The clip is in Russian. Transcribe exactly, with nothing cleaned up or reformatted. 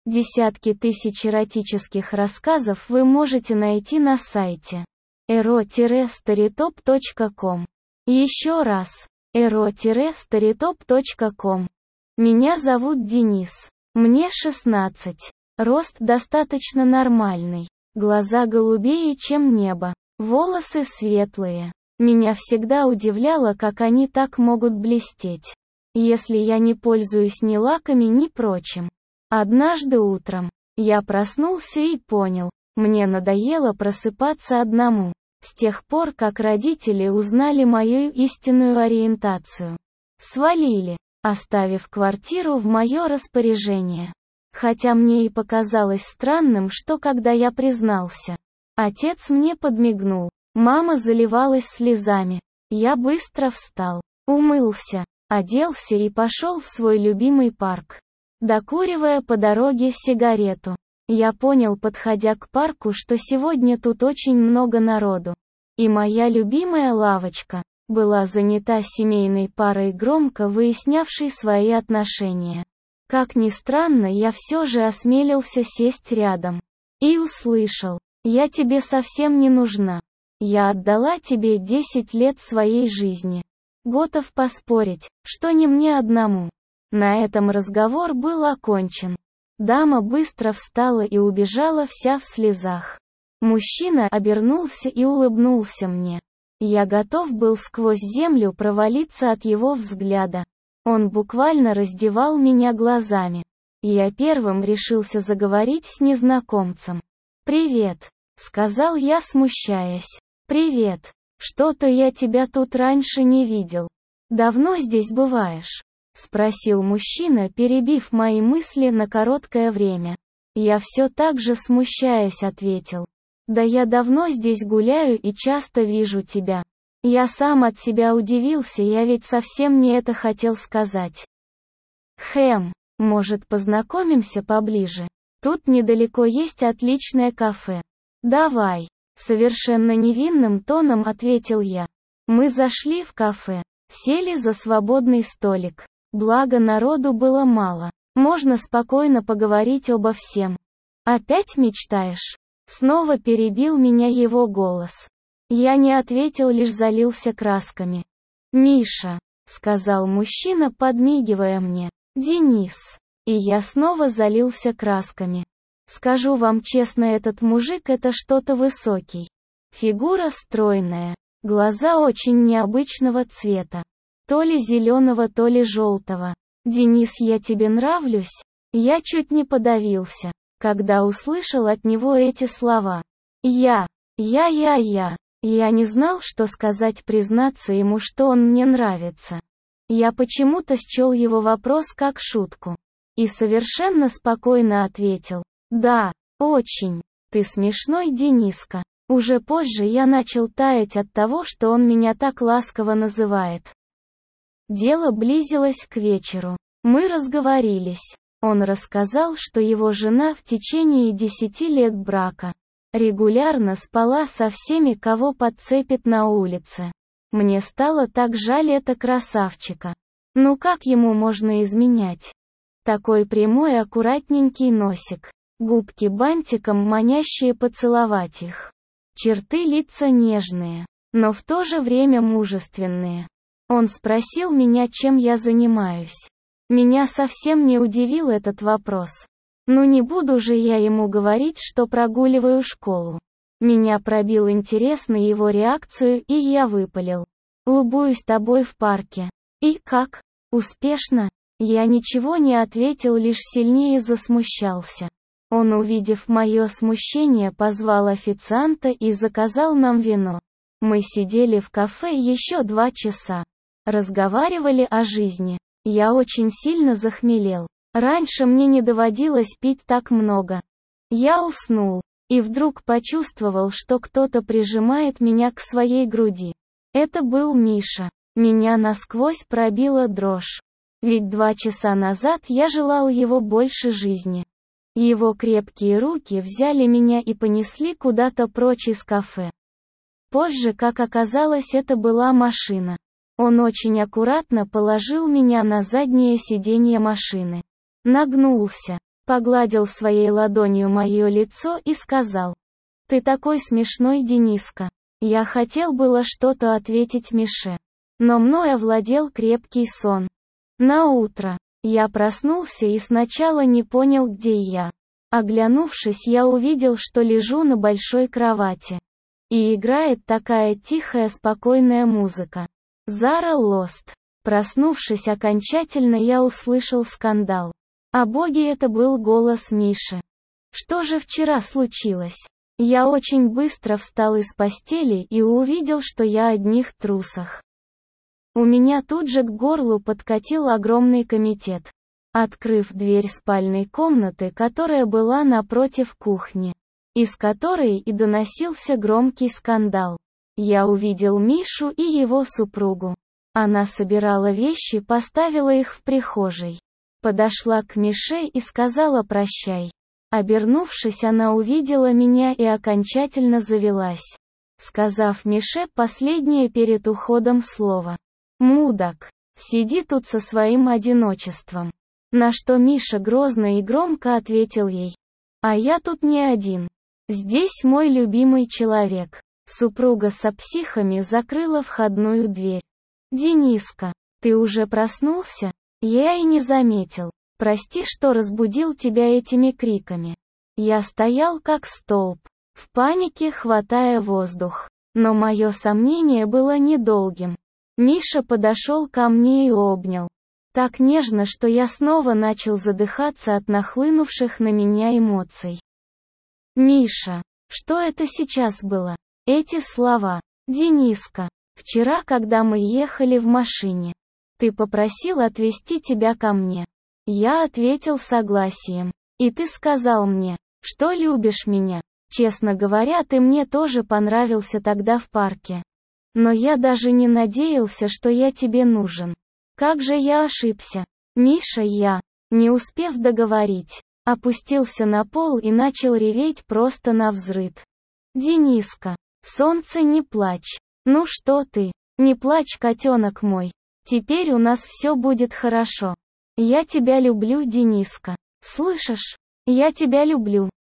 Десятки тысяч эротических рассказов вы можете найти на сайте эро старитоп точка ком. Еще раз, эро старитоп точка ком. Меня зовут Денис. Мне шестнадцать. Рост достаточно нормальный. Глаза голубее, чем небо. Волосы светлые. Меня всегда удивляло, как они так могут блестеть, если я не пользуюсь ни лаками, ни прочим. Однажды утром я проснулся и понял, мне надоело просыпаться одному. С тех пор, как родители узнали мою истинную ориентацию, свалили, оставив квартиру в мое распоряжение. Хотя мне и показалось странным, что когда я признался, отец мне подмигнул, мама заливалась слезами. Я быстро встал, умылся, оделся и пошел в свой любимый парк, докуривая по дороге сигарету. Я понял, подходя к парку, что сегодня тут очень много народу. И моя любимая лавочка была занята семейной парой, громко выяснявшей свои отношения. Как ни странно, я все же осмелился сесть рядом. И услышал: «Я тебе совсем не нужна. Я отдала тебе десять лет своей жизни. Готов поспорить, что не мне одному». На этом разговор был окончен. Дама быстро встала и убежала вся в слезах. Мужчина обернулся и улыбнулся мне. Я готов был сквозь землю провалиться от его взгляда. Он буквально раздевал меня глазами. Я первым решился заговорить с незнакомцем. «Привет», — сказал я, смущаясь. «Привет. Что-то я тебя тут раньше не видел. Давно здесь бываешь?» — спросил мужчина, перебив мои мысли на короткое время. Я все так же, смущаясь, ответил: «Да я давно здесь гуляю и часто вижу тебя». Я сам от себя удивился, я ведь совсем не это хотел сказать. «Хэм, может, познакомимся поближе? Тут недалеко есть отличное кафе». «Давай», — совершенно невинным тоном ответил я. Мы зашли в кафе, сели за свободный столик. Благо народу было мало. Можно спокойно поговорить обо всем. «Опять мечтаешь?» Снова перебил меня его голос. Я не ответил, лишь залился красками. «Миша», — сказал мужчина, подмигивая мне. «Денис». И я снова залился красками. Скажу вам честно, этот мужик — это что-то высокий. Фигура стройная. Глаза очень необычного цвета. То ли зеленого, то ли желтого. «Денис, я тебе нравлюсь?» Я чуть не подавился, когда услышал от него эти слова. Я, я, я, я. Я не знал, что сказать, признаться ему, что он мне нравится. Я почему-то счел его вопрос как шутку. И совершенно спокойно ответил: «Да, очень. Ты смешной, Дениска». Уже позже я начал таять от того, что он меня так ласково называет. Дело близилось к вечеру. Мы разговорились. Он рассказал, что его жена в течение десяти лет брака регулярно спала со всеми, кого подцепит на улице. Мне стало так жаль это красавчика. Ну как ему можно изменять? Такой прямой, аккуратненький носик. Губки бантиком, манящие поцеловать их. Черты лица нежные, но в то же время мужественные. Он спросил меня, чем я занимаюсь. Меня совсем не удивил этот вопрос. Ну не буду же я ему говорить, что прогуливаю школу. Меня пробил интерес на его реакцию, и я выпалил: «Любуюсь тобой в парке». «И как? Успешно?» Я ничего не ответил, лишь сильнее засмущался. Он, увидев мое смущение, позвал официанта и заказал нам вино. Мы сидели в кафе еще два часа. Разговаривали о жизни. Я очень сильно захмелел. Раньше мне не доводилось пить так много. Я уснул. И вдруг почувствовал, что кто-то прижимает меня к своей груди. Это был Миша. Меня насквозь пробила дрожь. Ведь два часа назад я желал его больше жизни. Его крепкие руки взяли меня и понесли куда-то прочь из кафе. Позже, как оказалось, это была машина. Он очень аккуратно положил меня на заднее сиденье машины. Нагнулся, погладил своей ладонью мое лицо и сказал: «Ты такой смешной, Дениска». Я хотел было что-то ответить Мише, но мной овладел крепкий сон. Наутро я проснулся и сначала не понял, где я. Оглянувшись, я увидел, что лежу на большой кровати. И играет такая тихая, спокойная музыка. Зара Лост. Проснувшись окончательно, я услышал скандал. О боги, это был голос Миши. Что же вчера случилось? Я очень быстро встал из постели и увидел, что я в одних трусах. У меня тут же к горлу подкатил огромный комитет. Открыв дверь спальной комнаты, которая была напротив кухни, из которой и доносился громкий скандал, я увидел Мишу и его супругу. Она собирала вещи, поставила их в прихожей. Подошла к Мише и сказала «прощай». Обернувшись, она увидела меня и окончательно завелась, сказав Мише последнее перед уходом слово: «Мудак, сиди тут со своим одиночеством». На что Миша грозно и громко ответил ей: «А я тут не один. Здесь мой любимый человек». Супруга со психами закрыла входную дверь. «Дениска, ты уже проснулся? Я и не заметил. Прости, что разбудил тебя этими криками». Я стоял как столб, в панике хватая воздух. Но мое сомнение было недолгим. Миша подошел ко мне и обнял. Так нежно, что я снова начал задыхаться от нахлынувших на меня эмоций. «Миша, что это сейчас было? Эти слова? Дениска, вчера, когда мы ехали в машине, ты попросил отвезти тебя ко мне. Я ответил согласием. И ты сказал мне, что любишь меня. Честно говоря, ты мне тоже понравился тогда в парке. Но я даже не надеялся, что я тебе нужен. Как же я ошибся. Миша». Я, не успев договорить, опустился на пол и начал реветь просто навзрыд. «Дениска, солнце, не плачь. Ну что ты? Не плачь, котенок мой. Теперь у нас все будет хорошо. Я тебя люблю, Дениска. Слышишь? Я тебя люблю».